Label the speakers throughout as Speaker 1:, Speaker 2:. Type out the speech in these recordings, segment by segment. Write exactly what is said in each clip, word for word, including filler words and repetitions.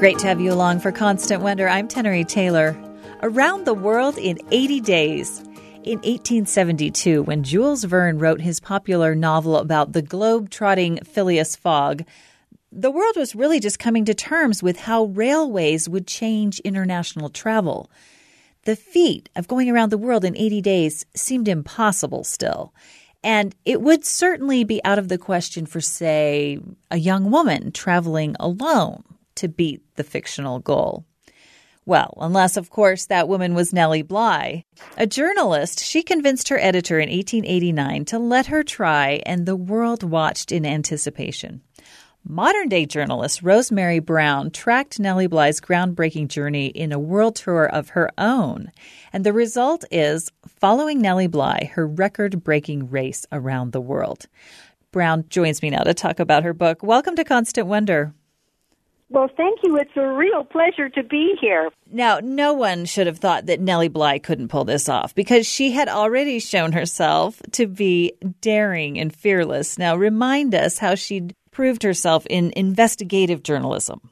Speaker 1: Great to have you along for Constant Wonder. I'm Tenery Taylor. Around the World in eighty days. In eighteen seventy-two, when Jules Verne wrote his popular novel about the globe-trotting Phileas Fogg, the world was really just coming to terms with how railways would change international travel. The feat of going around the world in eighty days seemed impossible still. And it would certainly be out of the question for, say, a young woman traveling alone to beat the fictional goal. Well, unless, of course, that woman was Nellie Bly. A journalist, she convinced her editor in eighteen eighty-nine to let her try, and the world watched in anticipation. Modern-day journalist Rosemary Brown tracked Nellie Bly's groundbreaking journey in a world tour of her own. And the result is following Nellie Bly, her record-breaking race around the world. Brown joins me now to talk about her book. Welcome to Constant Wonder.
Speaker 2: Well, thank you. It's a real pleasure to be here.
Speaker 1: Now, no one should have thought that Nellie Bly couldn't pull this off because she had already shown herself to be daring and fearless. Now, remind us how she'd proved herself in investigative journalism.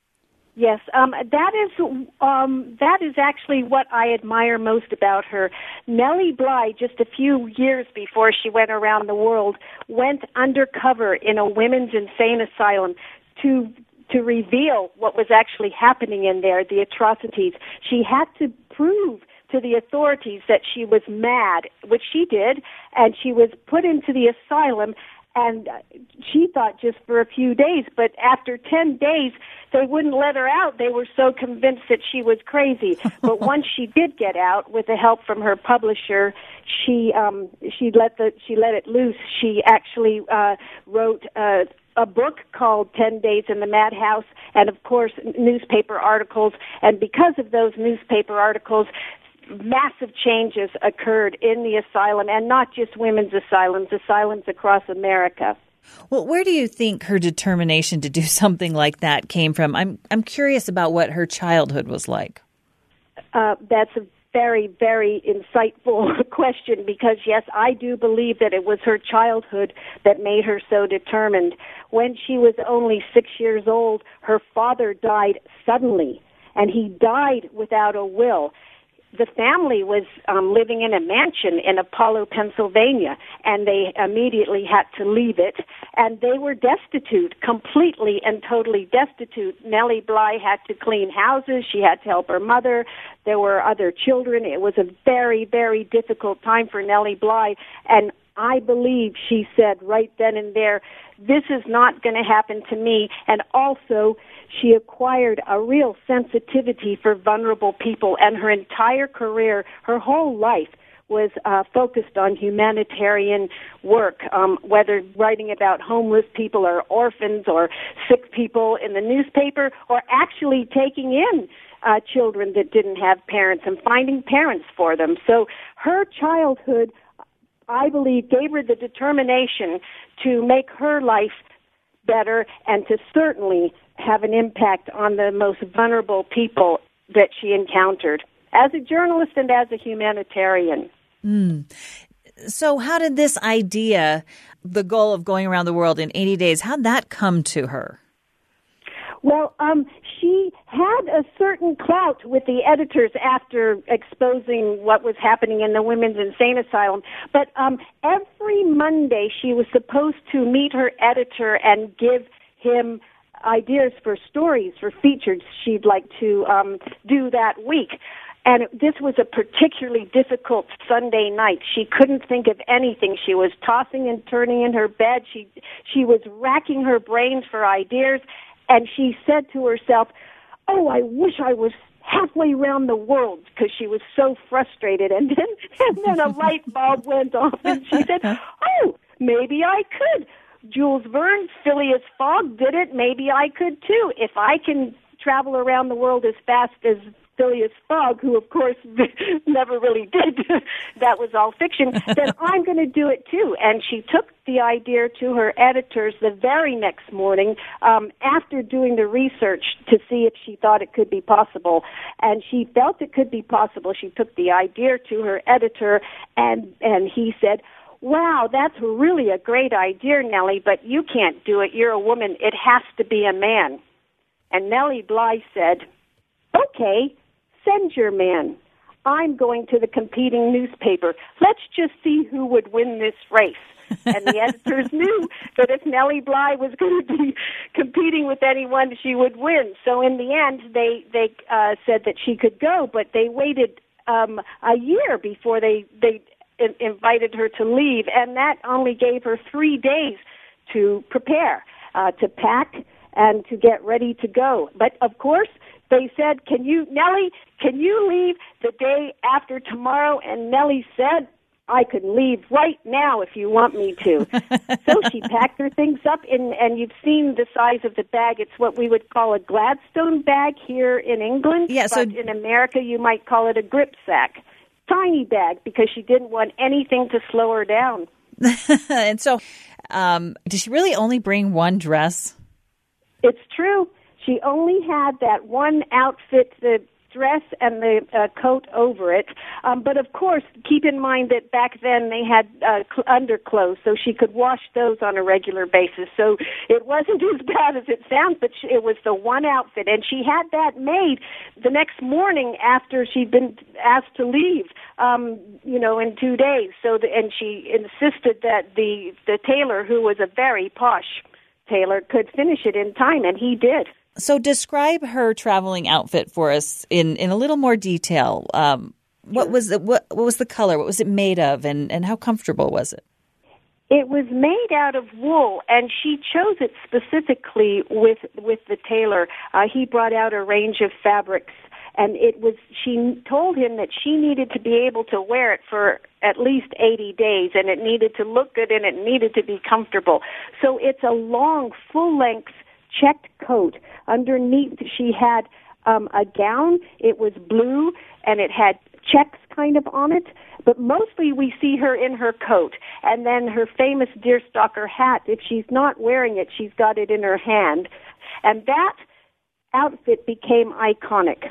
Speaker 2: Yes, um, that is um, that is actually what I admire most about her. Nellie Bly, just a few years before she went around the world, went undercover in a women's insane asylum to to reveal what was actually happening in there, the atrocities. She had to prove to the authorities that she was mad, which she did, and she was put into the asylum, and she thought just for a few days, but after ten days, they wouldn't let her out. They were so convinced that she was crazy. But once she did get out, with the help from her publisher, she um, she let the she let it loose. She actually uh, wrote uh, a book called Ten Days in the Madhouse, and of course newspaper articles. And because of those newspaper articles, massive changes occurred in the asylum, and not just women's asylums, asylums across America.
Speaker 1: Well, where do you think her determination to do something like that came from? I'm I'm curious about what her childhood was like.
Speaker 2: Uh, that's a very, very insightful question because, yes, I do believe that it was her childhood that made her so determined. When she was only six years old, her father died suddenly, and he died without a will. The family was um, living in a mansion in Apollo, Pennsylvania, and they immediately had to leave it, and they were destitute, completely and totally destitute. Nellie Bly had to clean houses. She had to help her mother. There were other children. It was a very, very difficult time for Nellie Bly, and I believe she said right then and there, this is not going to happen to me. And also, she acquired a real sensitivity for vulnerable people, and her entire career, her whole life, was uh, focused on humanitarian work, um, whether writing about homeless people or orphans or sick people in the newspaper, or actually taking in uh, children that didn't have parents and finding parents for them. So her childhood, I believe, gave her the determination to make her life better and to certainly have an impact on the most vulnerable people that she encountered as a journalist and as a humanitarian.
Speaker 1: Mm. So how did this idea, the goal of going around the world in eighty days, how did that come to her?
Speaker 2: Well, um, she had a certain clout with the editors after exposing what was happening in the women's insane asylum. But um, every Monday she was supposed to meet her editor and give him ideas for stories, for features she'd like to um, do that week. And this was a particularly difficult Sunday night. She couldn't think of anything. She was tossing and turning in her bed. She she was racking her brains for ideas. And she said to herself, oh, I wish I was halfway around the world, because she was so frustrated. And then, and then a light bulb went off, and she said, oh, maybe I could. Jules Verne, Phileas Fogg did it. Maybe I could, too. If I can travel around the world as fast as Phileas Fogg, who, of course, never really did, that was all fiction, then I'm going to do it, too. And she took the idea to her editors the very next morning um, after doing the research to see if she thought it could be possible. And she felt it could be possible. She took the idea to her editor, and, and he said, wow, that's really a great idea, Nellie, but you can't do it. You're a woman. It has to be a man. And Nellie Bly said, okay, send your man. I'm going to the competing newspaper. Let's just see who would win this race. And the editors knew that if Nellie Bly was going to be competing with anyone, she would win. So in the end, they they uh, said that she could go, but they waited um, a year before they they in- invited her to leave, and that only gave her three days to prepare, uh, to pack, and to get ready to go. But of course, they said, "Can you, Nellie? Can you leave the day after tomorrow?" And Nellie said, I could leave right now if you want me to. So she packed her things up, in, and you've seen the size of the bag. It's what we would call a Gladstone bag here in England.
Speaker 1: Yeah, so
Speaker 2: but in America, you might call it a grip sack. Tiny bag, because she didn't want anything to slow her down.
Speaker 1: And so, um, did she really only bring one dress?
Speaker 2: It's true. She only had that one outfit, the dress and the uh, coat over it. Um, but of course, keep in mind that back then they had uh, cl- underclothes, so she could wash those on a regular basis. So it wasn't as bad as it sounds, but she, it was the one outfit. And she had that made the next morning after she'd been asked to leave, um, you know, in two days. So the, and she insisted that the, the tailor, who was a very posh tailor, could finish it in time, and he did.
Speaker 1: So describe her traveling outfit for us in, in a little more detail. Um, what was it, what, what was the color? What was it made of, and, and how comfortable was it?
Speaker 2: It was made out of wool, and she chose it specifically with with the tailor. Uh, he brought out a range of fabrics, and it was. She told him that she needed to be able to wear it for at least eighty days, and it needed to look good, and it needed to be comfortable. So it's a long, full-length checked coat. Underneath, she had um, a gown. It was blue, and it had checks kind of on it. But mostly we see her in her coat. And then her famous deerstalker hat, if she's not wearing it, she's got it in her hand. And that outfit became iconic.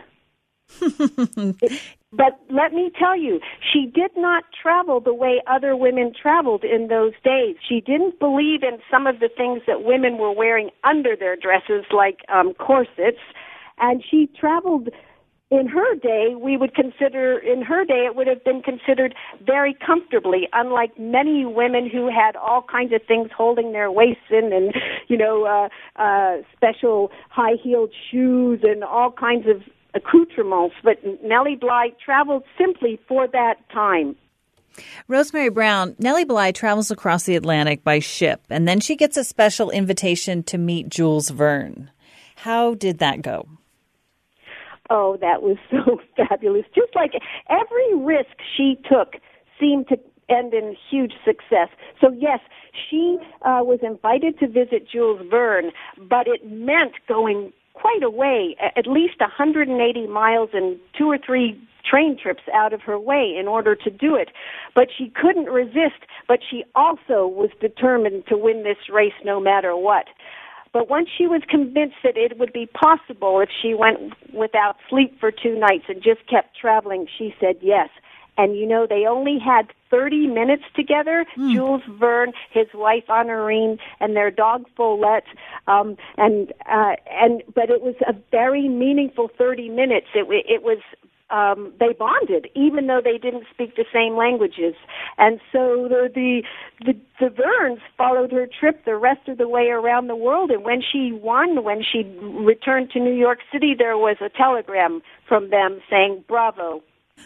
Speaker 2: it, but let me tell you, she did not travel the way other women traveled in those days. She didn't believe in some of the things that women were wearing under their dresses, like um, corsets, and she traveled. In her day, we would consider, in her day, it would have been considered very comfortably, unlike many women who had all kinds of things holding their waists in and, you know, uh, uh, special high-heeled shoes and all kinds of accoutrements. But Nellie Bly traveled simply for that time.
Speaker 1: Rosemary Brown, Nellie Bly travels across the Atlantic by ship, and then she gets a special invitation to meet Jules Verne. How did that go?
Speaker 2: Oh, that was so fabulous. Just like every risk she took seemed to end in huge success. So, yes, she uh, was invited to visit Jules Verne, but it meant going quite a way, at least one hundred eighty miles and two or three train trips out of her way in order to do it. But she couldn't resist, but she also was determined to win this race no matter what. But once she was convinced that it would be possible if she went without sleep for two nights and just kept traveling, she said yes. And, you know, they only had thirty minutes together, mm. Jules Verne, his wife Honorine, and their dog Follette. Um, and, uh, and, but it was a very meaningful thirty minutes. It, it was... Um, they bonded, even though they didn't speak the same languages. And so the, the the the Vernes followed her trip the rest of the way around the world. And when she won, when she returned to New York City, there was a telegram from them saying, "Bravo."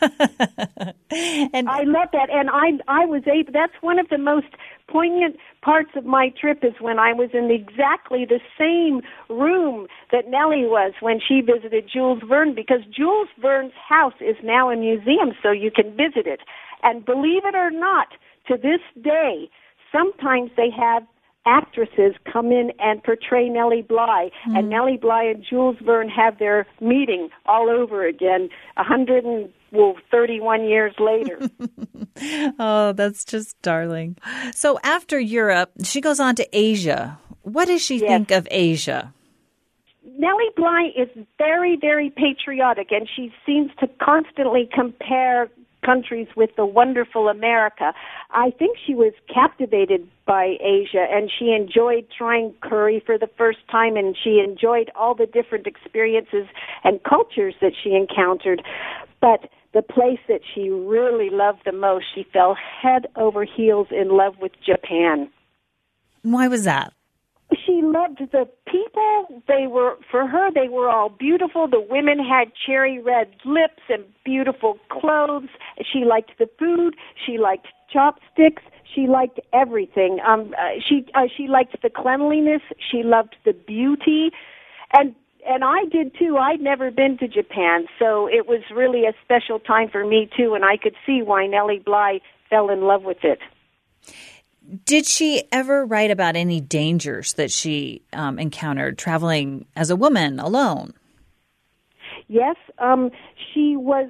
Speaker 2: And I love that, and I I was able. That's one of the most poignant parts of my trip is when I was in exactly the same room that Nellie was when she visited Jules Verne, because Jules Verne's house is now a museum, so you can visit it. And believe it or not, to this day, sometimes they have actresses come in and portray Nellie Bly, mm. and Nellie Bly and Jules Verne have their meeting all over again, a hundred and well, thirty-one years later.
Speaker 1: Oh, that's just darling. So after Europe, she goes on to Asia. What does she yes. think of Asia?
Speaker 2: Nellie Bly is very, very patriotic, and she seems to constantly compare countries with the wonderful America. I think she was captivated by Asia, and she enjoyed trying curry for the first time, and she enjoyed all the different experiences and cultures that she encountered. But the place that she really loved the most, she fell head over heels in love with Japan.
Speaker 1: Why was that?
Speaker 2: She loved the people. They were, for her, they were all beautiful. The women had cherry red lips and beautiful clothes. She liked the food. She liked chopsticks. She liked everything. Um, uh, she uh, she liked the cleanliness. She loved the beauty, and and I did too. I'd never been to Japan, so it was really a special time for me too. And I could see why Nellie Bly fell in love with it.
Speaker 1: Did she ever write about any dangers that she um, encountered traveling as a woman alone?
Speaker 2: Yes, um, she was.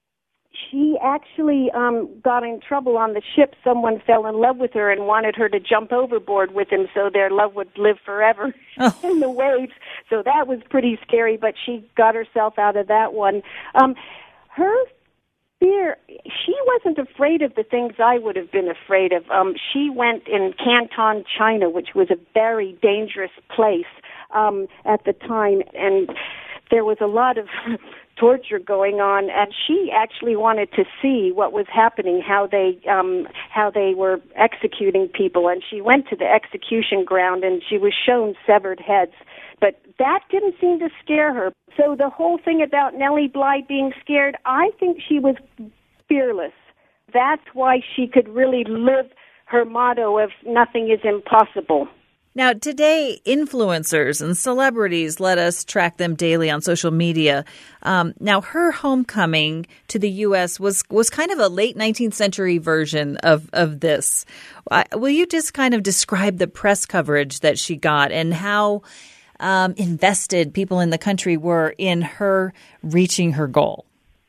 Speaker 2: She actually um, got in trouble on the ship. Someone fell in love with her and wanted her to jump overboard with him so their love would live forever oh. in the waves. So that was pretty scary, but she got herself out of that one. Um, her fear, she wasn't afraid of the things I would have been afraid of. Um, she went in Canton, China, which was a very dangerous place um, at the time, and there was a lot of torture going on, and she actually wanted to see what was happening, how they um, how they were executing people, and she went to the execution ground, and she was shown severed heads. But that didn't seem to scare her. So the whole thing about Nellie Bly being scared, I think she was fearless. That's why she could really live her motto of nothing is impossible.
Speaker 1: Now, today, influencers and celebrities let us track them daily on social media. Um, now, her homecoming to the U S was was kind of a late nineteenth century version of, of this. Uh, will you just kind of describe the press coverage that she got and how um, invested people in the country were in her reaching her goal?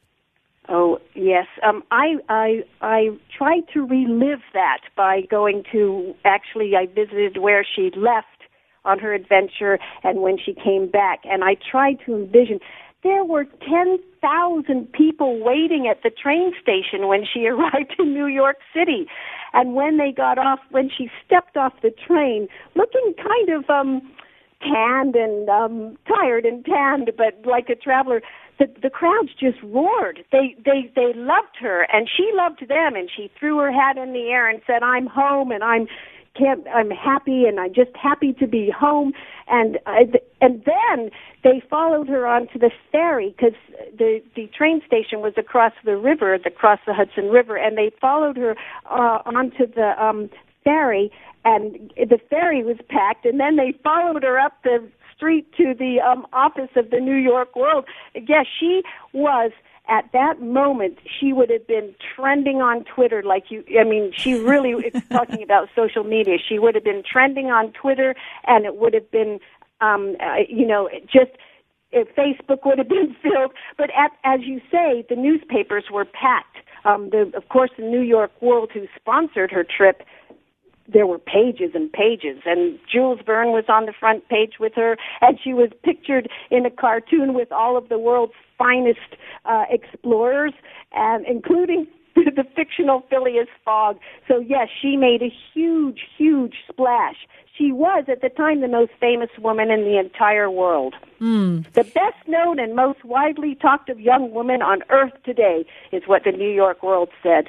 Speaker 2: Oh, yes. Um, I, I, I tried to relive that by going to, actually, I visited where she left on her adventure and when she came back, and I tried to envision. There were ten thousand people waiting at the train station when she arrived in New York City. And when they got off, when she stepped off the train, looking kind of um, tanned and um, tired and tanned, but like a traveler, The, the crowds just roared. They, they, they loved her, and she loved them, and she threw her hat in the air and said, I'm home, and I'm, can't, I'm happy, and I'm just happy to be home. And, uh, and then they followed her onto the ferry, because the, the train station was across the river, across the Hudson River, and they followed her uh, onto the um, ferry, and the ferry was packed, and then they followed her up the street to the um, office of the New York World. Yes, she was, at that moment, she would have been trending on Twitter like you, I mean, she really, it's talking about social media, she would have been trending on Twitter, and it would have been, um, uh, you know, just, if Facebook would have been filled. But at, as you say, the newspapers were packed. Um, the, of course, the New York World, who sponsored her trip, there were pages and pages, and Jules Verne was on the front page with her, and she was pictured in a cartoon with all of the world's finest uh, explorers, and including the fictional Phileas Fogg. So, yes, she made a huge, huge splash. She was, at the time, the most famous woman in the entire world. Mm. The best known and most widely talked of young woman on earth today is what the New York World said.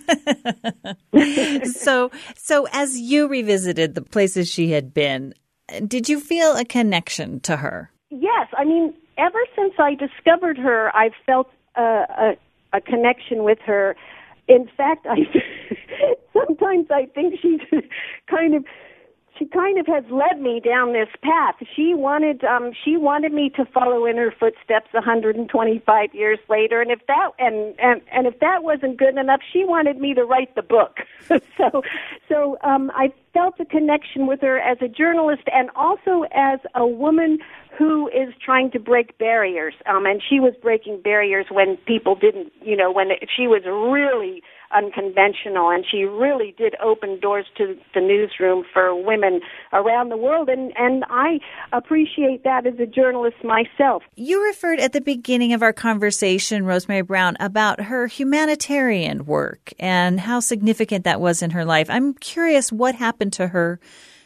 Speaker 1: so, so as you revisited the places she had been, did you feel a connection to her?
Speaker 2: Yes. I mean, ever since I discovered her, I've felt a, a, a connection with her. In fact, I sometimes I think she's kind of she kind of has led me down this path. She wanted um, she wanted me to follow in her footsteps one hundred twenty-five years later, and if that and, and, and if that wasn't good enough, she wanted me to write the book. so so um, I felt a connection with her as a journalist and also as a woman who is trying to break barriers. Um, and she was breaking barriers when people didn't, you know, when it, she was really unconventional, and she really did open doors to the newsroom for women around the world, and, and I appreciate that as a journalist myself.
Speaker 1: You referred at the beginning of our conversation, Rosemary Brown, about her humanitarian work and how significant that was in her life. I'm curious what happened to her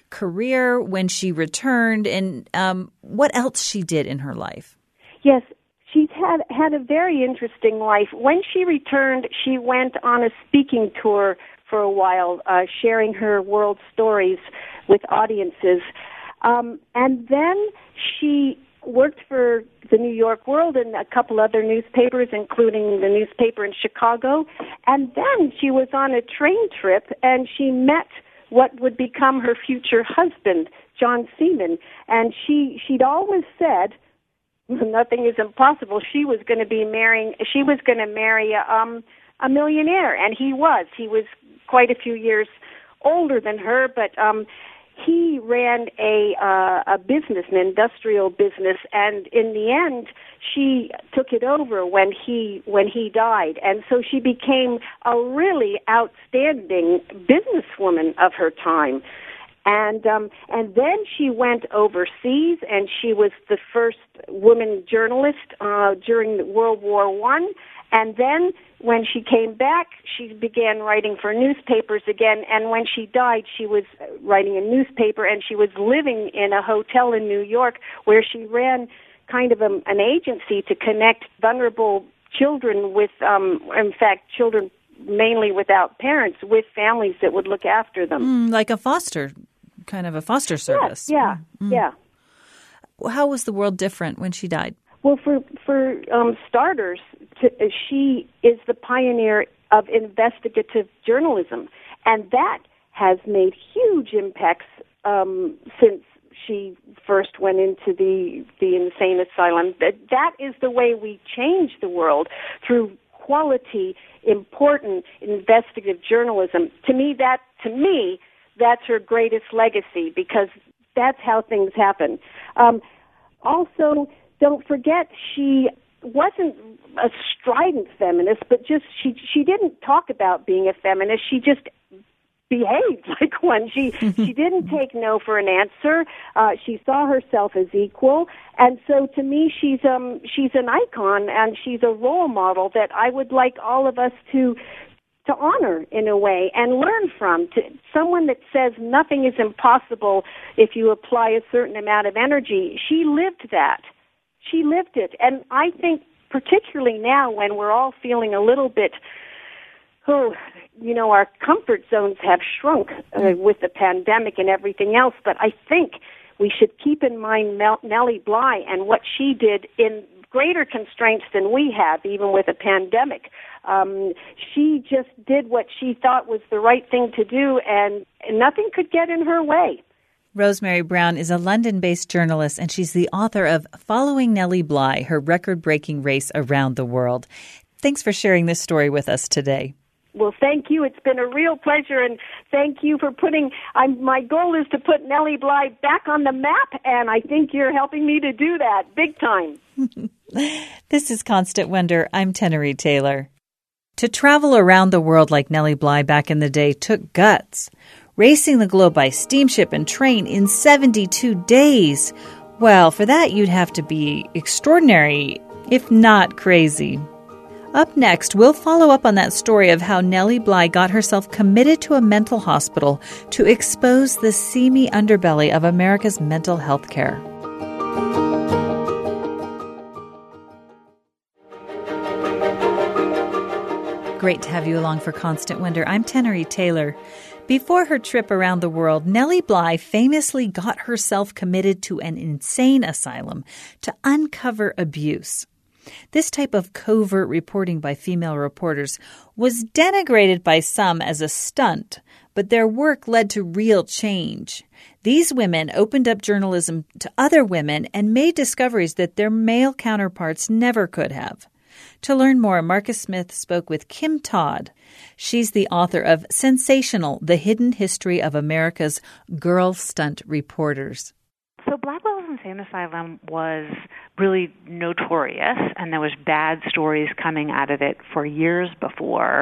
Speaker 1: career when she returned and um, what else she did in her life.
Speaker 2: Yes, she's had, had a very interesting life. When she returned, she went on a speaking tour for a while, uh, sharing her world stories with audiences. Um, and then she worked for the New York World and a couple other newspapers, including the newspaper in Chicago. And then she was on a train trip, and she met what would become her future husband, John Seaman. And she, she'd always said, nothing is impossible. She was going to be marrying, she was going to marry um, a millionaire, and he was. He was quite a few years older than her, but um, he ran a uh, a business, an industrial business, and in the end, she took it over when he when he died, and so she became a really outstanding businesswoman of her time. And um, and then she went overseas, and she was the first woman journalist uh, during World War One. And then when she came back, she began writing for newspapers again. And when she died, she was writing a newspaper, and she was living in a hotel in New York where she ran kind of a, an agency to connect vulnerable children with, um, in fact, children mainly without parents, with families that would look after them.
Speaker 1: Mm, like a foster, kind of a foster service.
Speaker 2: Yeah, yeah, mm. yeah.
Speaker 1: How was the world different when she died?
Speaker 2: Well, for for um, starters, to, uh, she is the pioneer of investigative journalism, and that has made huge impacts um, since she first went into the the insane asylum. That that is the way we change the world, through quality, important investigative journalism. To me, that to me, that's her greatest legacy, because that's how things happen. Um, also, don't forget, she wasn't a strident feminist, but just she she didn't talk about being a feminist. She just behaved like one. She she didn't take no for an answer. Uh, she saw herself as equal, and so to me, she's um she's an icon, and she's a role model that I would like all of us to to honor in a way and learn from. To someone that says nothing is impossible if you apply a certain amount of energy. She lived that. She lived it, and I think particularly now when we're all feeling a little bit, oh, you know, our comfort zones have shrunk uh, with the pandemic and everything else, but I think we should keep in mind Mel- Nellie Bly and what she did in greater constraints than we have, even with a pandemic. Um, she just did what she thought was the right thing to do, and, and nothing could get in her way.
Speaker 1: Rosemary Brown is a London-based journalist, and she's the author of Following Nellie Bly, Her Record-Breaking Race Around the World. Thanks for sharing this story with us today.
Speaker 2: Well, thank you. It's been a real pleasure, and thank you for putting, I'm, my goal is to put Nellie Bly back on the map, and I think you're helping me to do that big time.
Speaker 1: This is Constant Wonder. I'm Tenery Taylor. To travel around the world like Nellie Bly back in the day took guts. Racing the globe by steamship and train in seventy-two days. Well, for that, you'd have to be extraordinary, if not crazy. Up next, we'll follow up on that story of how Nellie Bly got herself committed to a mental hospital to expose the seamy underbelly of America's mental health care. Great to have you along for Constant Wonder. I'm Tenery Taylor. Before her trip around the world, Nellie Bly famously got herself committed to an insane asylum to uncover abuse. This type of covert reporting by female reporters was denigrated by some as a stunt, but their work led to real change. These women opened up journalism to other women and made discoveries that their male counterparts never could have. To learn more, Marcus Smith spoke with Kim Todd. She's the author of Sensational, The Hidden History of America's Girl Stunt Reporters.
Speaker 3: So Blackwell's Insane Asylum was really notorious, and there was bad stories coming out of it for years before.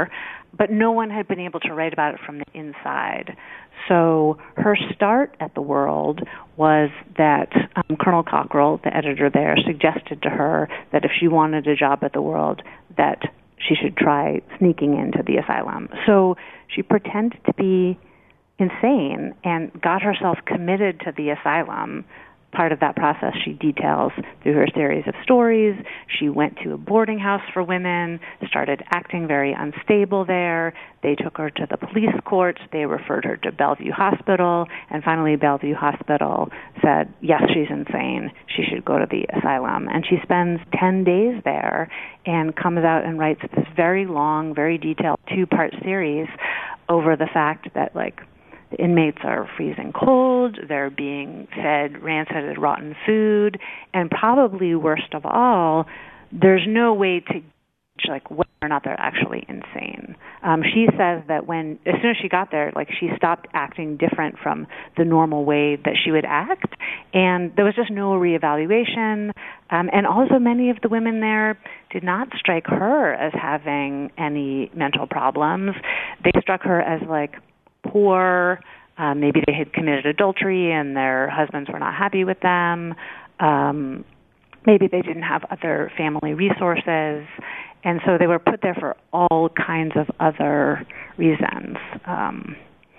Speaker 3: but no one had been able to write about it from the inside. So her start at The World was that um, Colonel Cockrell, the editor there, suggested to her that if she wanted a job at The World, that she should try sneaking into the asylum. So she pretended to be insane and got herself committed to the asylum. Part of that process she details through her series of stories. She went to a boarding house for women, started acting very unstable there. They took her to the police courts. They referred her to Bellevue Hospital. And finally, Bellevue Hospital said, yes, she's insane. She should go to the asylum. And she spends ten days there and comes out and writes this very long, very detailed two-part series over the fact that, like, the inmates are freezing cold, they're being fed rancid and rotten food, and probably worst of all, there's no way to gauge, like, whether or not they're actually insane. Um, she says that when, as soon as she got there, like, she stopped acting different from the normal way that she would act, and there was just no reevaluation. Um, and also many of the women there did not strike her as having any mental problems. They struck her as, like, poor, um, maybe they had committed adultery and their husbands were not happy with them, um, maybe they didn't have other family resources, and so they were put there for all kinds of other reasons. Um,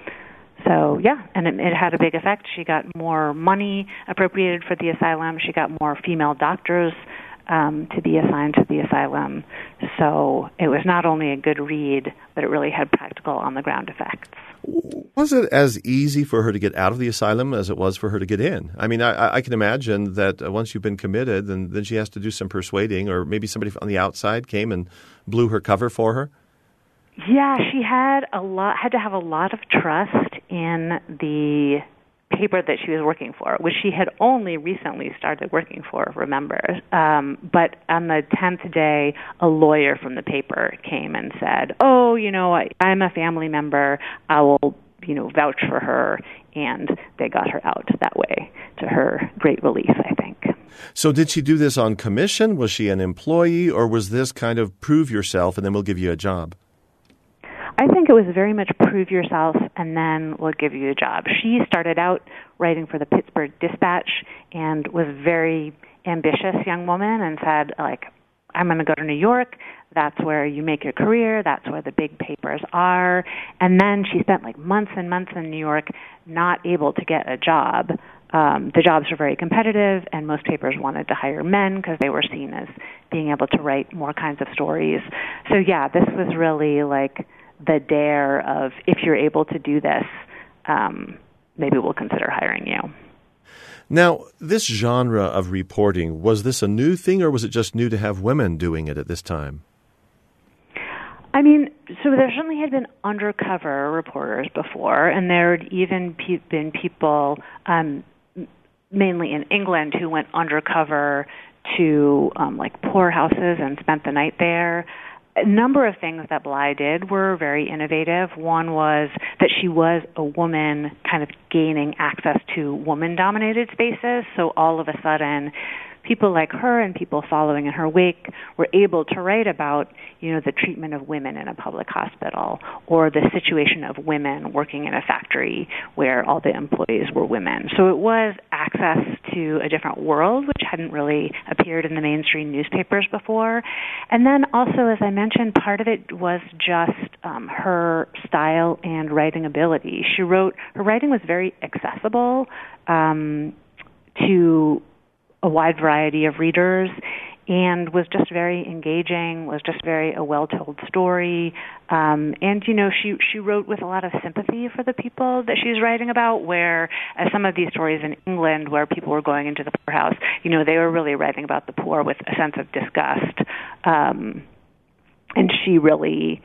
Speaker 3: so, yeah, and it, it had a big effect. She got more money appropriated for the asylum. She got more female doctors Um, to be assigned to the asylum. So it was not only a good read, but it really had practical on-the-ground effects.
Speaker 4: Was it as easy for her to get out of the asylum as it was for her to get in? I mean, I, I can imagine that once you've been committed, then, then she has to do some persuading, or maybe somebody on the outside came and blew her cover for her?
Speaker 3: Yeah, she had a lot, had to have a lot of trust in the paper that she was working for, which she had only recently started working for, remember. Um, but on the tenth day, a lawyer from the paper came and said, oh, you know, I, I'm a family member. I will, you know, vouch for her. And they got her out that way, to her great relief, I think.
Speaker 4: So did she do this on commission? Was she an employee, or was this kind of prove yourself and then we'll give you a job?
Speaker 3: I think it was very much prove yourself and then we'll give you a job. She started out writing for the Pittsburgh Dispatch and was a very ambitious young woman and said, like, I'm going to go to New York. That's where you make your career. That's where the big papers are. And then she spent like months and months in New York not able to get a job. Um, the jobs were very competitive, and most papers wanted to hire men because they were seen as being able to write more kinds of stories. So, yeah, this was really like the dare of, if you're able to do this, um, maybe we'll consider hiring you.
Speaker 4: Now, this genre of reporting, was this a new thing, or was it just new to have women doing it at this time?
Speaker 3: I mean, so there certainly had been undercover reporters before, and there had even pe- been people, um, mainly in England, who went undercover to um, like poorhouses and spent the night there. A number of things that Bly did were very innovative. One was that she was a woman kind of gaining access to woman-dominated spaces, so all of a sudden people like her and people following in her wake were able to write about, you know, the treatment of women in a public hospital or the situation of women working in a factory where all the employees were women. So it was access to a different world, which hadn't really appeared in the mainstream newspapers before. And then also, as I mentioned, part of it was just um, her style and writing ability. She wrote, her writing was very accessible um, to a wide variety of readers, and was just very engaging, was just very a well-told story. Um, and, you know, she, she wrote with a lot of sympathy for the people that she's writing about, where as some of these stories in England where people were going into the poorhouse, you know, they were really writing about the poor with a sense of disgust. Um, and she really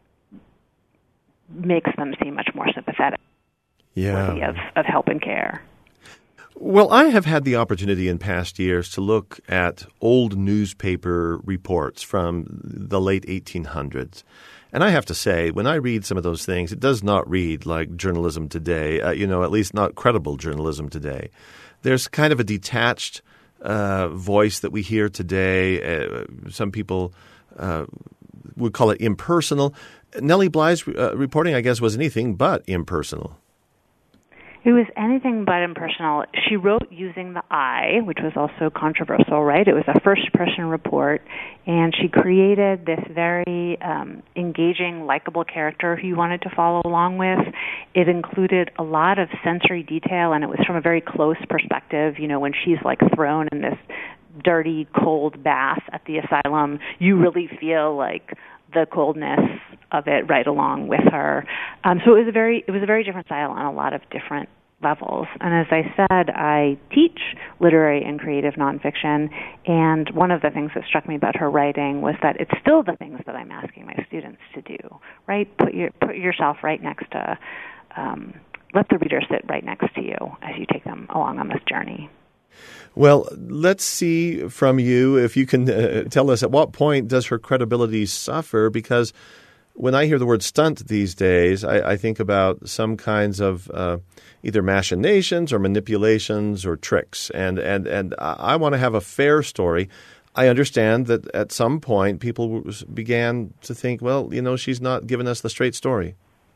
Speaker 3: makes them seem much more sympathetic,
Speaker 4: yeah.
Speaker 3: worthy of, of help and care.
Speaker 4: Well, I have had the opportunity in past years to look at old newspaper reports from the late eighteen hundreds. And I have to say, when I read some of those things, it does not read like journalism today, uh, you know, at least not credible journalism today. There's kind of a detached uh, voice that we hear today. Uh, some people uh, would call it impersonal. Nellie Bly's uh, reporting, I guess, was anything but impersonal.
Speaker 3: It was anything but impersonal. She wrote using the I, which was also controversial, right? It was a first-person report, and she created this very um, engaging, likable character who you wanted to follow along with. It included a lot of sensory detail, and it was from a very close perspective. You know, when she's like thrown in this dirty, cold bath at the asylum, you really feel like the coldness of it right along with her. Um, so it was a very it was a very different style on a lot of different levels. And as I said, I teach literary and creative nonfiction, and one of the things that struck me about her writing was that it's still the things that I'm asking my students to do, right? Put your put yourself right next to, um, let the reader sit right next to you as you take them along on this journey.
Speaker 4: Well, let's see from you if you can uh, tell us at what point does her credibility suffer, because when I hear the word stunt these days, I, I think about some kinds of uh, either machinations or manipulations or tricks. And, and, and I want to have a fair story. I understand that at some point people began to think, well, you know, she's not giving us the straight story.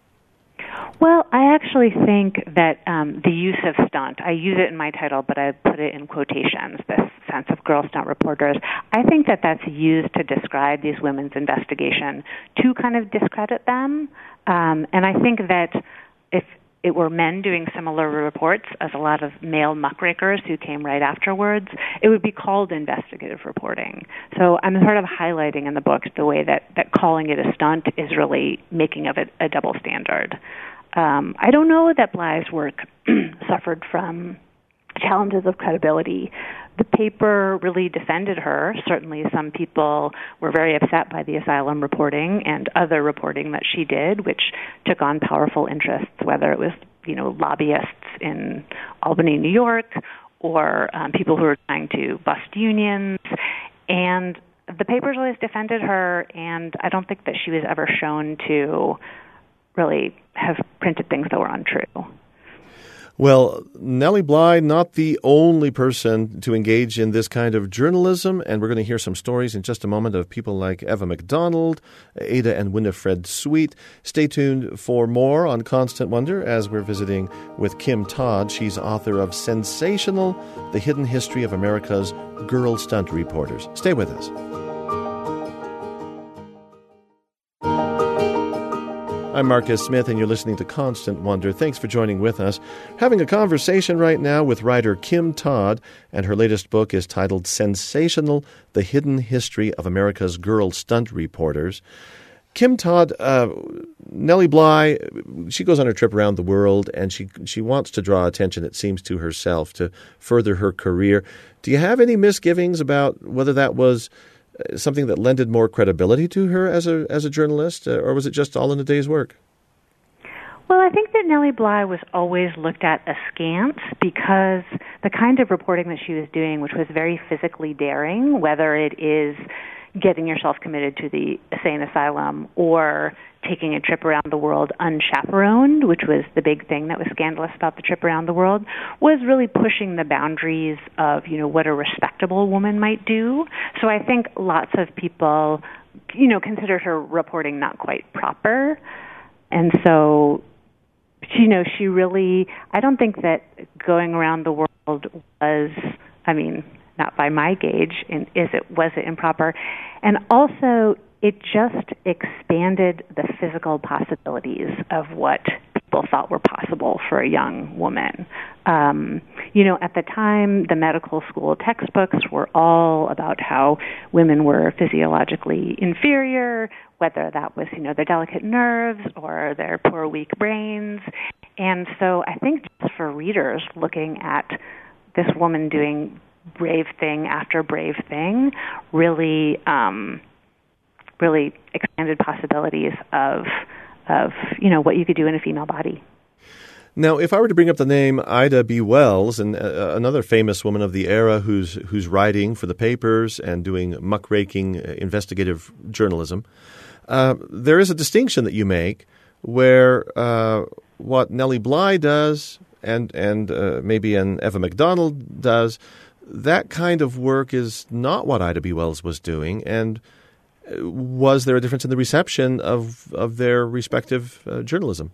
Speaker 3: Well, I actually think that um, the use of stunt, I use it in my title, but I put it in quotations, this sense of girl stunt reporters. I think that that's used to describe these women's investigation to kind of discredit them. Um, and I think that if it were men doing similar reports as a lot of male muckrakers who came right afterwards, it would be called investigative reporting. So I'm sort of highlighting in the book the way that, that calling it a stunt is really making of it a double standard. Um, I don't know that Bly's work suffered from challenges of credibility. The paper really defended her. Certainly some people were very upset by the asylum reporting and other reporting that she did, which took on powerful interests, whether it was, you know, lobbyists in Albany, New York, or um, people who were trying to bust unions. And the papers always defended her, and I don't think that she was ever shown to really have printed things that were untrue.
Speaker 4: Well, Nellie Bly, not the only person to engage in this kind of journalism, and we're going to hear some stories in just a moment of people like Eva McDonald, Ada and Winifred Sweet. Stay tuned for more on Constant Wonder as we're visiting with Kim Todd. She's author of Sensational, The Hidden History of America's Girl Stunt Reporters. Stay with us. I'm Marcus Smith, and you're listening to Constant Wonder. Thanks for joining with us. Having a conversation right now with writer Kim Todd, and her latest book is titled Sensational, The Hidden History of America's Girl Stunt Reporters. Kim Todd, uh, Nellie Bly, she goes on her trip around the world, and she she wants to draw attention, it seems, to herself to further her career. Do you have any misgivings about whether that was something that lended more credibility to her as a as a journalist, or was it just all in a day's work?
Speaker 3: Well, I think that Nellie Bly was always looked at askance because the kind of reporting that she was doing, which was very physically daring, whether it is getting yourself committed to the insane asylum or taking a trip around the world unchaperoned, which was the big thing that was scandalous about the trip around the world, was really pushing the boundaries of, you know, what a respectable woman might do. So I think lots of people, you know, considered her reporting not quite proper. And so, you know, she really, I don't think that going around the world was, I mean, not by my gauge, and is it was it improper? And also, it just expanded the physical possibilities of what people thought were possible for a young woman. Um, you know, at the time, the medical school textbooks were all about how women were physiologically inferior, whether that was, you know, their delicate nerves or their poor, weak brains. And so I think just for readers looking at this woman doing brave thing after brave thing really um, really expanded possibilities of, of, you know, what you could do in a female body.
Speaker 4: Now, if I were to bring up the name Ida B. Wells, and uh, another famous woman of the era who's who's writing for the papers and doing muckraking uh, investigative journalism, uh, there is a distinction that you make where uh, what Nellie Bly does and, and uh, maybe an Eva McDonald does, that kind of work is not what Ida B. Wells was doing, and was there a difference in the reception of, of their respective uh, journalism?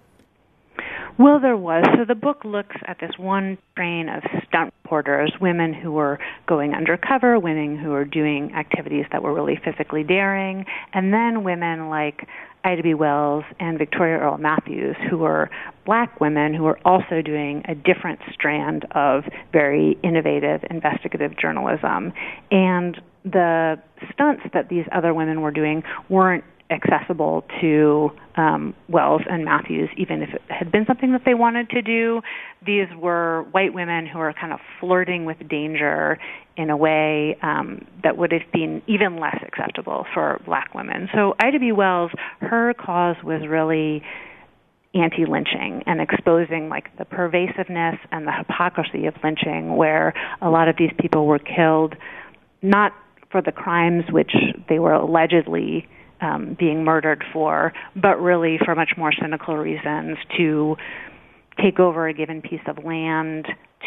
Speaker 3: Well, there was. So the book looks at this one train of stunt reporters, women who were going undercover, women who were doing activities that were really physically daring, and then women like Ida B. Wells and Victoria Earle Matthews, who were black women who were also doing a different strand of very innovative investigative journalism. And the stunts that these other women were doing weren't accessible to um, Wells and Matthews, even if it had been something that they wanted to do. These were white women who were kind of flirting with danger in a way um, that would have been even less acceptable for black women. So Ida B. Wells, her cause was really anti-lynching and exposing like the pervasiveness and the hypocrisy of lynching, where a lot of these people were killed not for the crimes which they were allegedly Um, being murdered for, but really for much more cynical reasons, to take over a given piece of land,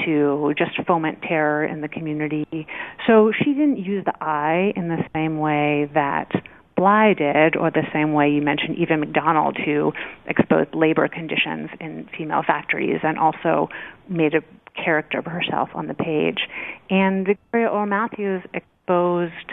Speaker 3: to just foment terror in the community. So she didn't use the I in the same way that Bly did, or the same way you mentioned Eva McDonald, who exposed labor conditions in female factories and also made a character of herself on the page. And Victoria Earle Matthews exposed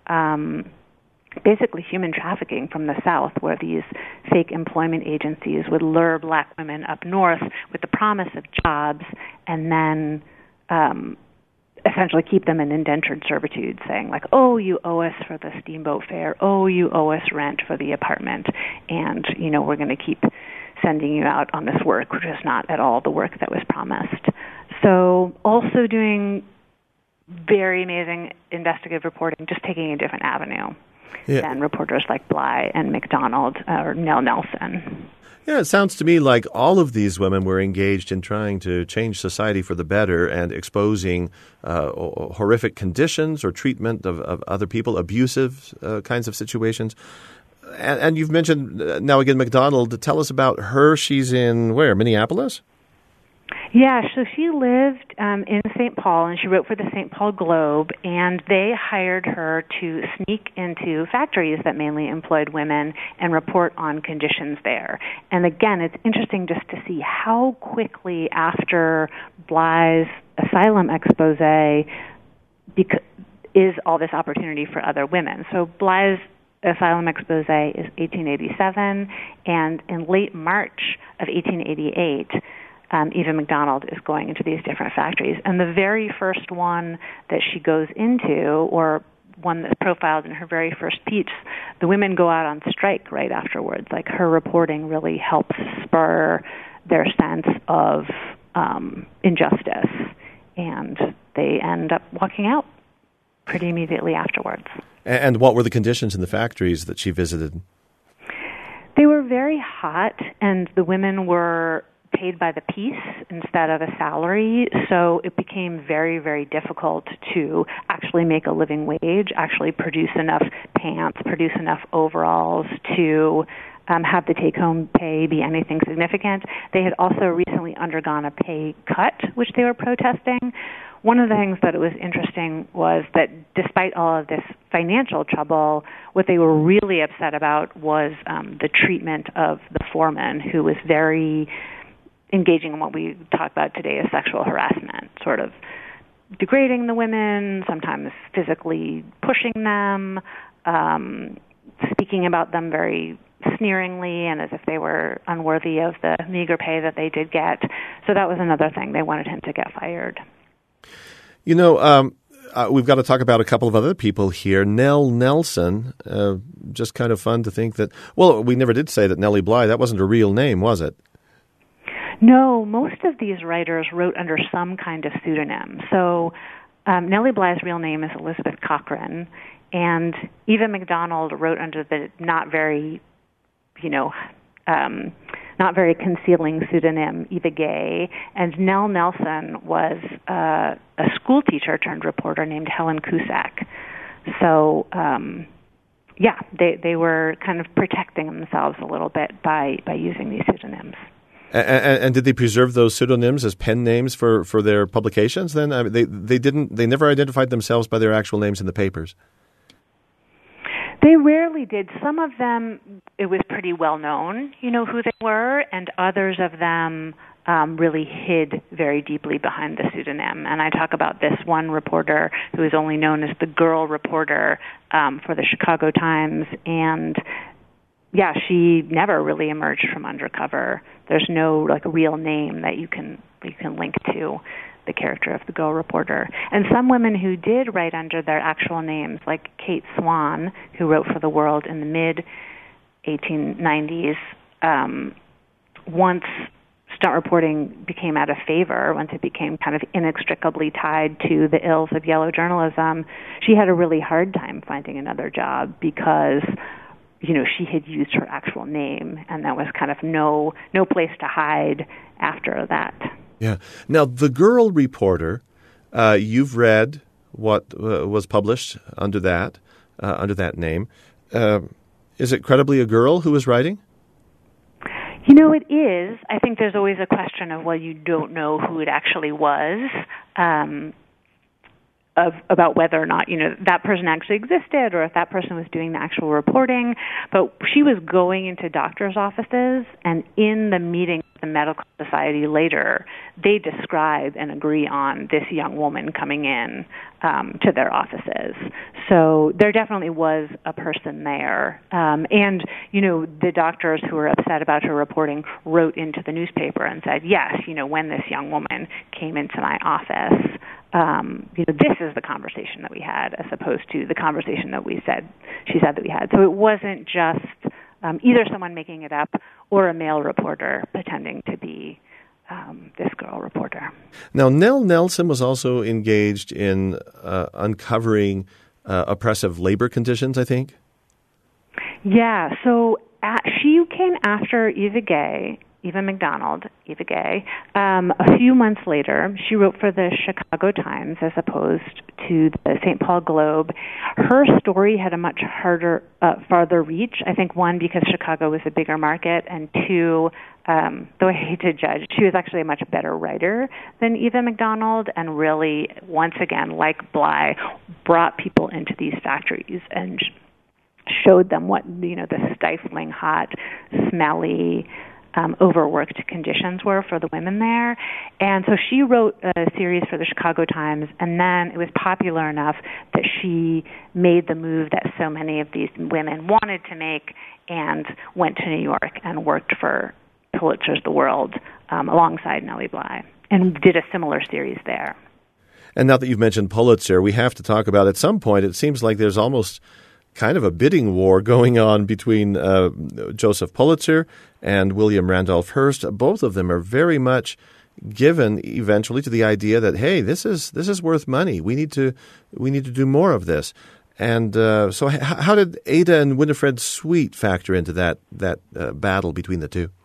Speaker 3: um, basically human trafficking from the South, where these fake employment agencies would lure black women up north with the promise of jobs and then um, essentially keep them in indentured servitude, saying like, oh, you owe us for the steamboat fare, oh, you owe us rent for the apartment, and, you know, we're going to keep sending you out on this work, which is not at all the work that was promised. So also doing very amazing investigative reporting, just taking a different avenue. Yeah. Than reporters like Bly and McDonald or Nell Nelson.
Speaker 4: Yeah, it sounds to me like all of these women were engaged in trying to change society for the better and exposing uh, horrific conditions or treatment of, of other people, abusive uh, kinds of situations. And, and you've mentioned uh, now again McDonald. Tell us about her. She's in where? Minneapolis?
Speaker 3: Yeah, so she lived um, in Saint Paul, and she wrote for the Saint Paul Globe, and they hired her to sneak into factories that mainly employed women and report on conditions there. And again, it's interesting just to see how quickly after Bly's asylum expose beca- is all this opportunity for other women. So Bly's asylum expose is eighteen eighty-seven, and in late March of eighteen eighty-eight, Um, Eva McDonald is going into these different factories. And the very first one that she goes into, or one that's profiled in her very first piece, the women go out on strike right afterwards. Like, her reporting really helps spur their sense of um, injustice. And they end up walking out pretty immediately afterwards.
Speaker 4: And what were the conditions in the factories that she visited?
Speaker 3: They were very hot, and the women were paid by the piece instead of a salary, so it became very, very difficult to actually make a living wage, actually produce enough pants, produce enough overalls to um, have the take-home pay be anything significant. They had also recently undergone a pay cut, which they were protesting. One of the things that it was interesting was that despite all of this financial trouble, what they were really upset about was um, the treatment of the foreman, who was very engaging in what we talk about today as sexual harassment, sort of degrading the women, sometimes physically pushing them, um, speaking about them very sneeringly and as if they were unworthy of the meager pay that they did get. So that was another thing. They wanted him to get fired.
Speaker 4: You know, um, uh, we've got to talk about a couple of other people here. Nell Nelson, uh, just kind of fun to think that, well, we never did say that Nellie Bly, that wasn't a real name, was it?
Speaker 3: No, most of these writers wrote under some kind of pseudonym. So um, Nellie Bly's real name is Elizabeth Cochran, and Eva McDonald wrote under the not very, you know, um, not very concealing pseudonym Eva Gay, and Nell Nelson was uh, a school teacher turned reporter named Helen Cusack. So, um, yeah, they they were kind of protecting themselves a little bit by, by using these pseudonyms.
Speaker 4: And, and did they preserve those pseudonyms as pen names for, for their publications? Then I mean, they they didn't they never identified themselves by their actual names in the papers.
Speaker 3: They rarely did. Some of them, it was pretty well known, you know, who they were, and others of them um, really hid very deeply behind the pseudonym. And I talk about this one reporter who is only known as the girl reporter um, for the Chicago Times, and yeah, she never really emerged from undercover. There's no like real name that you can you can link to the character of the girl reporter. And some women who did write under their actual names, like Kate Swan, who wrote for The World in the mid eighteen nineties, um, once stunt reporting became out of favor, once it became kind of inextricably tied to the ills of yellow journalism, she had a really hard time finding another job because, you know, she had used her actual name, and there was kind of no no place to hide after that.
Speaker 4: Yeah. Now, The Girl Reporter, uh, you've read what uh, was published under that uh, under that name. Uh, is it credibly a girl who was writing?
Speaker 3: You know, it is. I think there's always a question of, well, you don't know who it actually was, um, of about whether or not, you know, that person actually existed or if that person was doing the actual reporting. But she was going into doctors' offices, and in the meeting with the medical society later, they describe and agree on this young woman coming in um, to their offices. So there definitely was a person there. Um, and, you know, the doctors who were upset about her reporting wrote into the newspaper and said, yes, you know, when this young woman came into my office, Um, you know, this is the conversation that we had, as opposed to the conversation that we said she said that we had. So it wasn't just um, either someone making it up or a male reporter pretending to be um, this girl reporter.
Speaker 4: Now, Nell Nelson was also engaged in uh, uncovering uh, oppressive labor conditions, I think.
Speaker 3: Yeah. So at, she came after Eva Gay. Eva McDonald, Eva Gay. Um, a few months later, she wrote for the Chicago Times as opposed to the Saint Paul Globe. Her story had a much harder, uh, farther reach. I think, one, because Chicago was a bigger market, and two, um, though I hate to judge, she was actually a much better writer than Eva McDonald, and really, once again, like Bly, brought people into these factories and showed them what, you know, the stifling, hot, smelly, Um, overworked conditions were for the women there. And so she wrote a series for the Chicago Times, and then it was popular enough that she made the move that so many of these women wanted to make and went to New York and worked for Pulitzer's The World um, alongside Nellie Bly and did a similar series there.
Speaker 4: And now that you've mentioned Pulitzer, we have to talk about, at some point, it seems like there's almost kind of a bidding war going on between uh, Joseph Pulitzer and William Randolph Hearst. Both of them are very much given eventually to the idea that, hey, this is this is worth money. We need to we need to do more of this. And uh, so, h- how did Ada and Winifred Sweet factor into that that uh, battle between the two?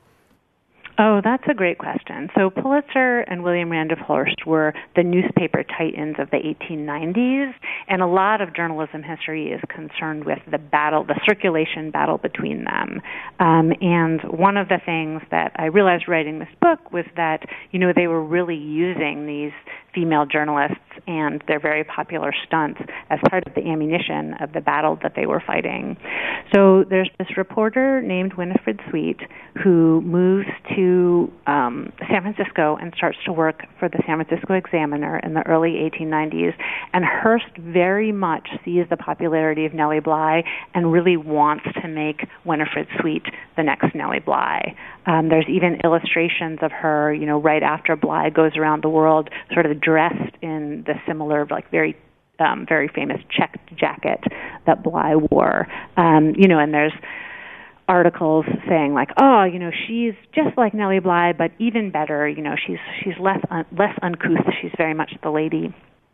Speaker 3: Oh, that's a great question. So Pulitzer and William Randolph Hearst were the newspaper titans of the eighteen nineties, and a lot of journalism history is concerned with the battle, the circulation battle between them. Um, and one of the things that I realized writing this book was that, you know, they were really using these female journalists and their very popular stunts as part of the ammunition of the battle that they were fighting. So there's this reporter named Winifred Sweet who moves to um, San Francisco and starts to work for the San Francisco Examiner in the early eighteen nineties. And Hearst very much sees the popularity of Nellie Bly and really wants to make Winifred Sweet the next Nellie Bly. Um, there's even illustrations of her, you know, right after Bly goes around the world, sort of dressed in the similar, like very, um, very famous checked jacket that Bly wore. Um, you know, and there's articles saying like, oh, you know, she's just like Nellie Bly, but even better. You know, she's she's less un- less uncouth. She's very much the lady.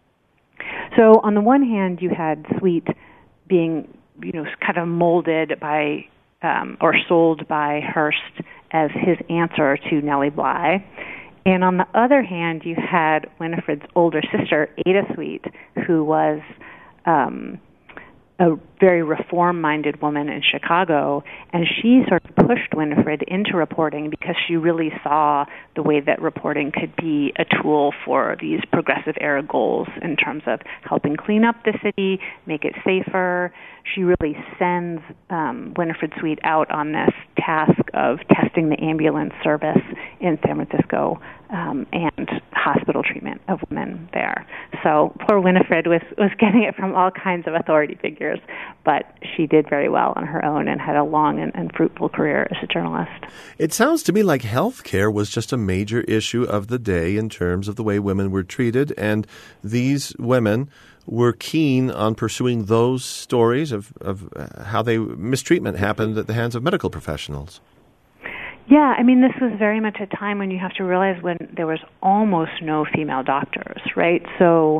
Speaker 3: So on the one hand, you had Sweet being, you know, kind of molded by um, or sold by Hearst as his answer to Nellie Bly. And on the other hand, you had Winifred's older sister, Ada Sweet, who was um, a very reform-minded woman in Chicago, and she sort of pushed Winifred into reporting because she really saw the way that reporting could be a tool for these progressive era goals in terms of helping clean up the city, make it safer. She really sends um, Winifred Sweet out on this task of testing the ambulance service in San Francisco um, and hospital treatment of women there. So poor Winifred was, was getting it from all kinds of authority figures, but she did very well on her own and had a long and, and fruitful career as a journalist.
Speaker 4: It sounds to me like health care was just a major issue of the day in terms of the way women were treated, and these women were keen on pursuing those stories of, of how they mistreatment happened at the hands of medical professionals.
Speaker 3: Yeah, I mean, this was very much a time when you have to realize when there was almost no female doctors, right? So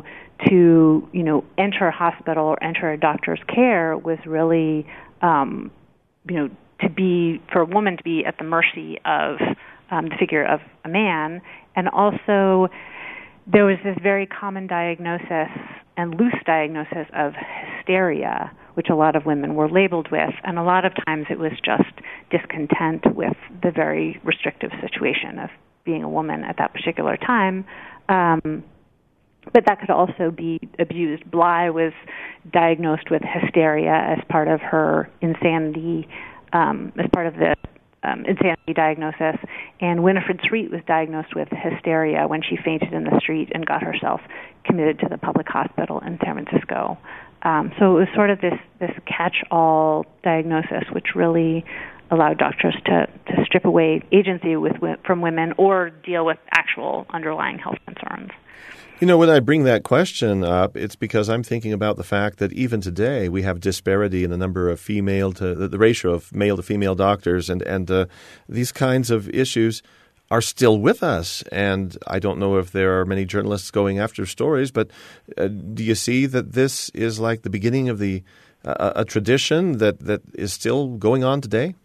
Speaker 3: to, you know, enter a hospital or enter a doctor's care was really, um, you know, to be, for a woman to be at the mercy of um, the figure of a man. And also there was this very common diagnosis and loose diagnosis of hysteria, which a lot of women were labeled with, and a lot of times it was just discontent with the very restrictive situation of being a woman at that particular time. Um, but that could also be abused. Bly was diagnosed with hysteria as part of her insanity, um, as part of the Um, insanity diagnosis, and Winifred Sweet was diagnosed with hysteria when she fainted in the street and got herself committed to the public hospital in San Francisco. Um, so it was sort of this, this catch-all diagnosis, which really allowed doctors to, to strip away agency with, from women or deal with actual underlying health concerns.
Speaker 4: You know, when I bring that question up, it's because I'm thinking about the fact that even today we have disparity in the number of female to the, the ratio of male to female doctors, and and uh, these kinds of issues are still with us. And I don't know if there are many journalists going after stories, but uh, do you see that this is like the beginning of the uh, a tradition that, that is still going on today?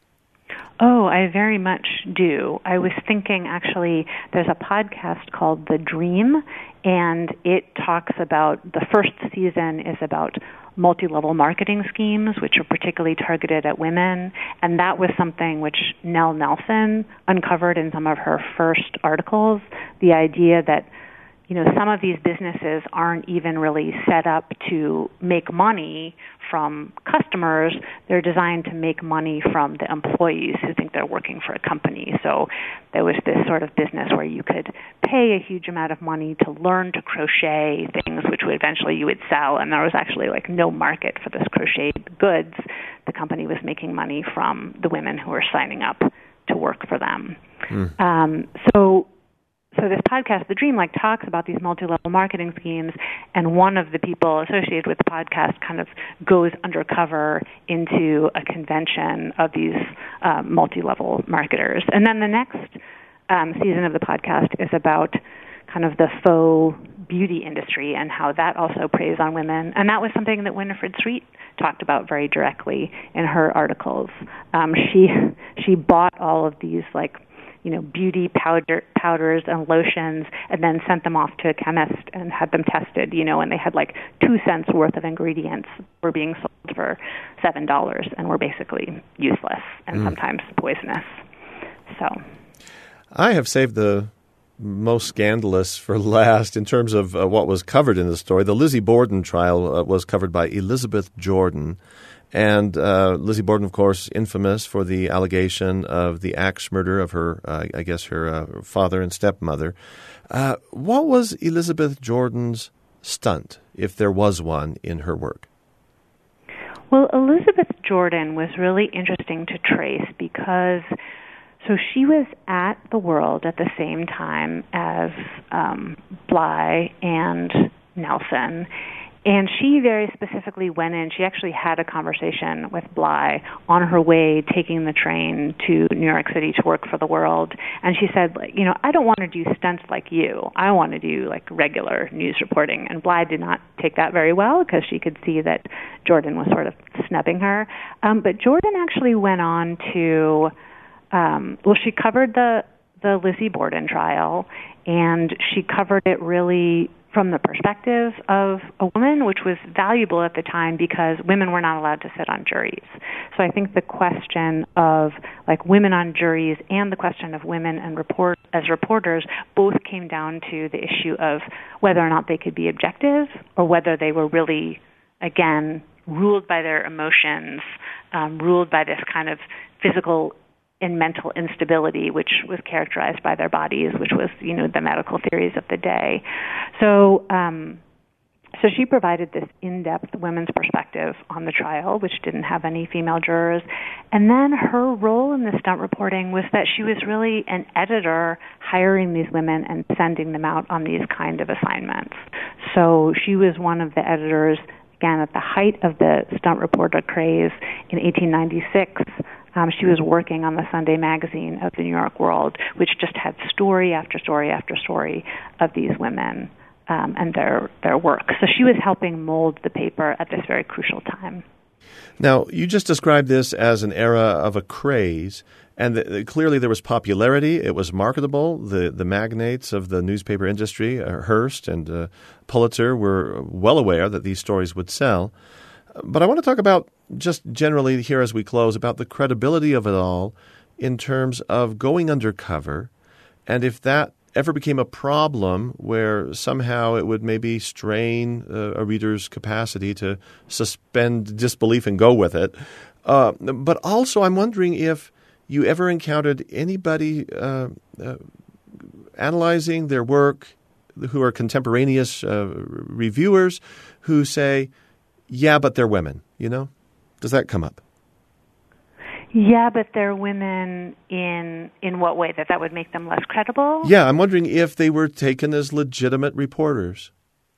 Speaker 3: Oh, I very much do. I was thinking, actually, there's a podcast called The Dream, and it talks about, the first season is about multi-level marketing schemes, which are particularly targeted at women, and that was something which Nell Nelson uncovered in some of her first articles, the idea that, you know, some of these businesses aren't even really set up to make money from customers. They're designed to make money from the employees who think they're working for a company. So there was this sort of business where you could pay a huge amount of money to learn to crochet things, which would eventually you would sell, and there was actually like no market for this crocheted goods. The company was making money from the women who were signing up to work for them. Mm. Um, so So this podcast, The Dream, like talks about these multi-level marketing schemes, and one of the people associated with the podcast kind of goes undercover into a convention of these um, multi-level marketers. And then the next um, season of the podcast is about kind of the faux beauty industry and how that also preys on women. And that was something that Winifred Sweet talked about very directly in her articles. Um, she she bought all of these like you know, beauty powder, powders and lotions, and then sent them off to a chemist and had them tested, you know, and they had like two cents worth of ingredients were being sold for seven dollars and were basically useless and mm. sometimes poisonous. So
Speaker 4: I have saved the most scandalous for last in terms of uh, what was covered in the story. The Lizzie Borden trial uh, was covered by Elizabeth Jordan. And uh, Lizzie Borden, of course, infamous for the allegation of the axe murder of her, uh, I guess, her uh, father and stepmother. Uh, what was Elizabeth Jordan's stunt, if there was one, in her work?
Speaker 3: Well, Elizabeth Jordan was really interesting to trace because, so she was at the World at the same time as um, Bly and Nelson. And she very specifically went in, she actually had a conversation with Bly on her way taking the train to New York City to work for the World. And she said, you know, I don't want to do stunts like you. I want to do like regular news reporting. And Bly did not take that very well because she could see that Jordan was sort of snubbing her. Um, but Jordan actually went on to, um, well, she covered the, the Lizzie Borden trial, and she covered it really from the perspective of a woman, which was valuable at the time because women were not allowed to sit on juries. So I think the question of like women on juries and the question of women and report as reporters both came down to the issue of whether or not they could be objective or whether they were really, again, ruled by their emotions, um, ruled by this kind of physical and mental instability, which was characterized by their bodies, which was, you know, the medical theories of the day. So, um, so she provided this in-depth women's perspective on the trial, which didn't have any female jurors. And then her role in the stunt reporting was that she was really an editor hiring these women and sending them out on these kind of assignments. So she was one of the editors, again, at the height of the stunt reporter craze in eighteen ninety-six. Um, she was working on the Sunday magazine of the New York World, which just had story after story after story of these women um, and their their work. So she was helping mold the paper at this very crucial time.
Speaker 4: Now, you just described this as an era of a craze, and the, clearly there was popularity. It was marketable. The the magnates of the newspaper industry, uh, Hearst and uh, Pulitzer, were well aware that these stories would sell. But I want to talk about, just generally here as we close, about the credibility of it all in terms of going undercover, and if that ever became a problem where somehow it would maybe strain uh, a reader's capacity to suspend disbelief and go with it. Uh, but also I'm wondering if you ever encountered anybody uh, uh, analyzing their work who are contemporaneous uh, reviewers who say, yeah, but they're women, you know? Does that come up?
Speaker 3: Yeah, but they're women in in what way? That that would make them less credible?
Speaker 4: Yeah, I'm wondering if they were taken as legitimate reporters.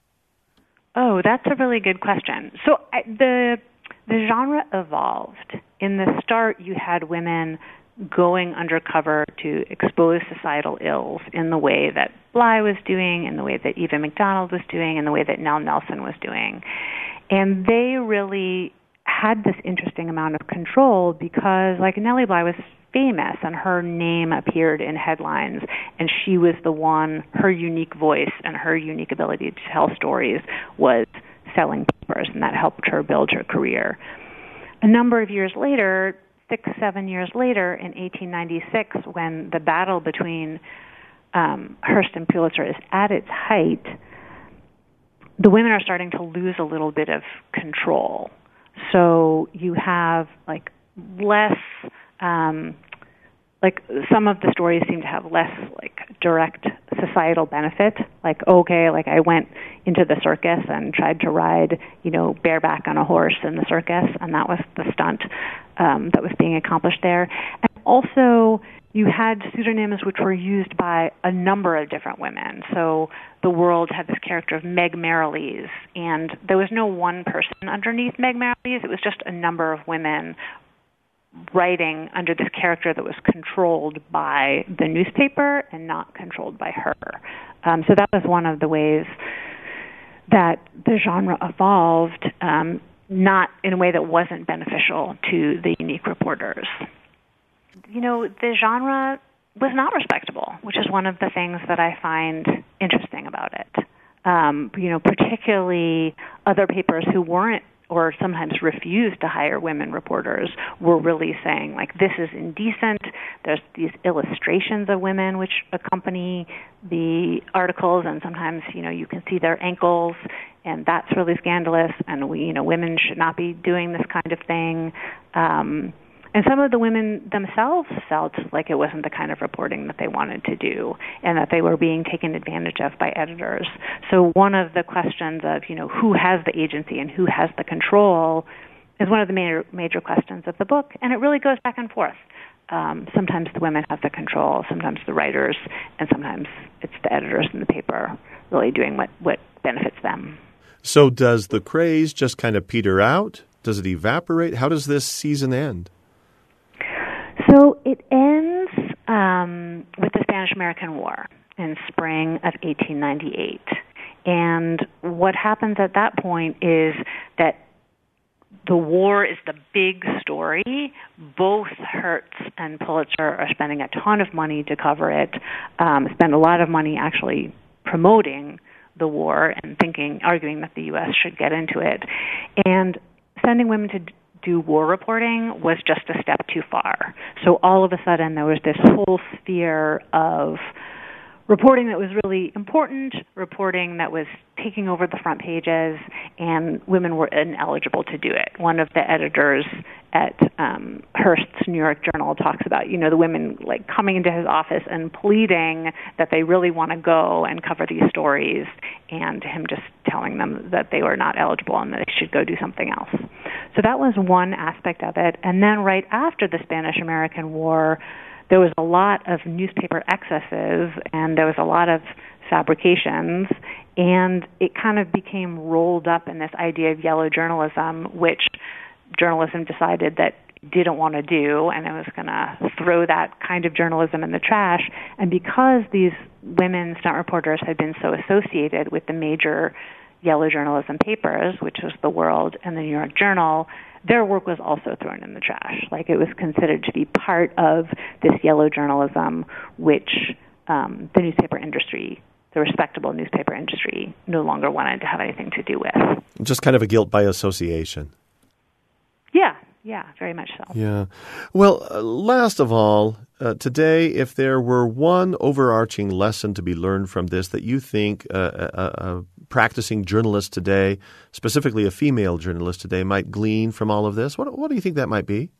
Speaker 3: Oh, that's a really good question. So I, the the genre evolved. In the start, you had women going undercover to expose societal ills in the way that Bly was doing, in the way that Eva McDonald was doing, in the way that Nell Nelson was doing. And they really had this interesting amount of control because, like, Nellie Bly was famous and her name appeared in headlines, and she was the one, her unique voice and her unique ability to tell stories was selling papers, and that helped her build her career. A number of years later, six, seven years later, in eighteen ninety-six, when the battle between um, Hearst and Pulitzer is at its height, the women are starting to lose a little bit of control. So you have like less, um, like some of the stories seem to have less like direct societal benefit. Like, okay, like I went into the circus and tried to ride, you know, bareback on a horse in the circus, and that was the stunt um, that was being accomplished there. And also, you had pseudonyms which were used by a number of different women. So the World had this character of Meg Merrilees, and there was no one person underneath Meg Merrilees. It was just a number of women writing under this character that was controlled by the newspaper and not controlled by her. Um, so that was one of the ways that the genre evolved, um, not in a way that wasn't beneficial to the unique reporters. You know, the genre was not respectable, which is one of the things that I find interesting about it. Um, you know, particularly other papers who weren't or sometimes refused to hire women reporters were really saying, like, this is indecent. There's these illustrations of women which accompany the articles, and sometimes, you know, you can see their ankles, and that's really scandalous, and we, you know, women should not be doing this kind of thing. Um, And some of the women themselves felt like it wasn't the kind of reporting that they wanted to do and that they were being taken advantage of by editors. So one of the questions of, you know, who has the agency and who has the control is one of the major, major questions of the book, and it really goes back and forth. Um, sometimes the women have the control, sometimes the writers, and sometimes it's the editors in the paper really doing what, what benefits them.
Speaker 4: So does the craze just kind of peter out? Does it evaporate? How does this season end?
Speaker 3: So it ends um, with the Spanish-American War in spring of eighteen ninety-eight. And what happens at that point is that the war is the big story. Both Hertz and Pulitzer are spending a ton of money to cover it, um, spend a lot of money actually promoting the war and thinking, arguing that the U S should get into it. And sending women to do war reporting was just a step too far. So all of a sudden there was this whole sphere of reporting that was really important, reporting that was taking over the front pages, and women were ineligible to do it. One of the editors at um, Hearst's New York Journal talks about, you know, the women like coming into his office and pleading that they really want to go and cover these stories, and him just telling them that they were not eligible and that they should go do something else. So that was one aspect of it. And then right after the Spanish-American War, there was a lot of newspaper excesses, and there was a lot of fabrications, and it kind of became rolled up in this idea of yellow journalism, which journalism decided that it didn't want to do, and it was going to throw that kind of journalism in the trash. And because these women stunt reporters had been so associated with the major yellow journalism papers, which was The World and the New York Journal, their work was also thrown in the trash. Like, it was considered to be part of this yellow journalism, which um, the newspaper industry, the respectable newspaper industry, no longer wanted to have anything to do with.
Speaker 4: Just kind of a guilt by association.
Speaker 3: Yeah, yeah, very much so.
Speaker 4: Yeah. Well, uh, last of all, uh, today, if there were one overarching lesson to be learned from this that you think uh, a, a practicing journalist today, specifically a female journalist today, might glean from all of this, what, what do you think that might be?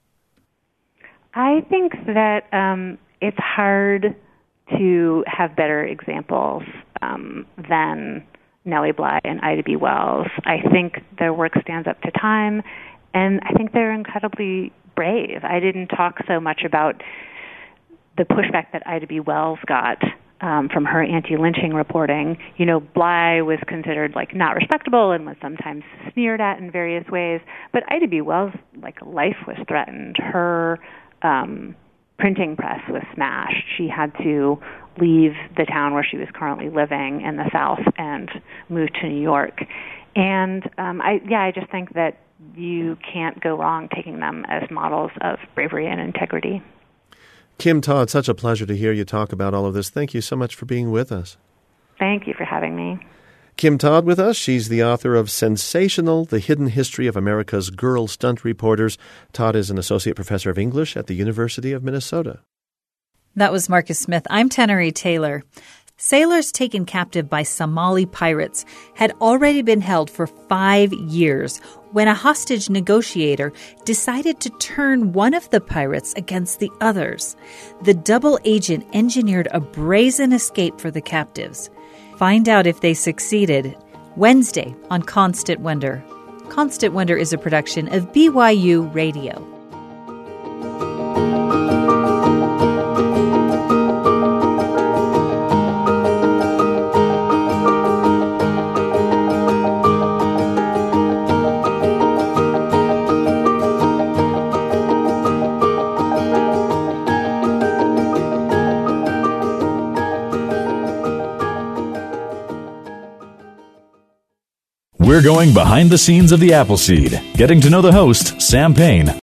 Speaker 3: I think that um, it's hard to have better examples um, than Nellie Bly and Ida B. Wells. I think their work stands up to time, and I think they're incredibly brave. I didn't talk so much about the pushback that Ida B. Wells got um, from her anti-lynching reporting. You know, Bly was considered like not respectable and was sometimes sneered at in various ways. But Ida B. Wells, like, life was threatened. Her um, printing press was smashed. She had to leave the town where she was currently living in the South and move to New York. And um, I, yeah, I just think that you can't go wrong taking them as models of bravery and integrity.
Speaker 4: Kim Todd, such a pleasure to hear you talk about all of this. Thank you so much for being with us.
Speaker 3: Thank you for having me.
Speaker 4: Kim Todd with us. She's the author of Sensational, The Hidden History of America's Girl Stunt Reporters. Todd is an associate professor of English at the University of Minnesota.
Speaker 1: That was Marcus Smith. I'm Tenery Taylor. Sailors taken captive by Somali pirates had already been held for five years when a hostage negotiator decided to turn one of the pirates against the others. The double agent engineered a brazen escape for the captives. Find out if they succeeded Wednesday on Constant Wonder. Constant Wonder is a production of B Y U Radio.
Speaker 5: We're going behind the scenes of the Appleseed, getting to know the host, Sam Payne,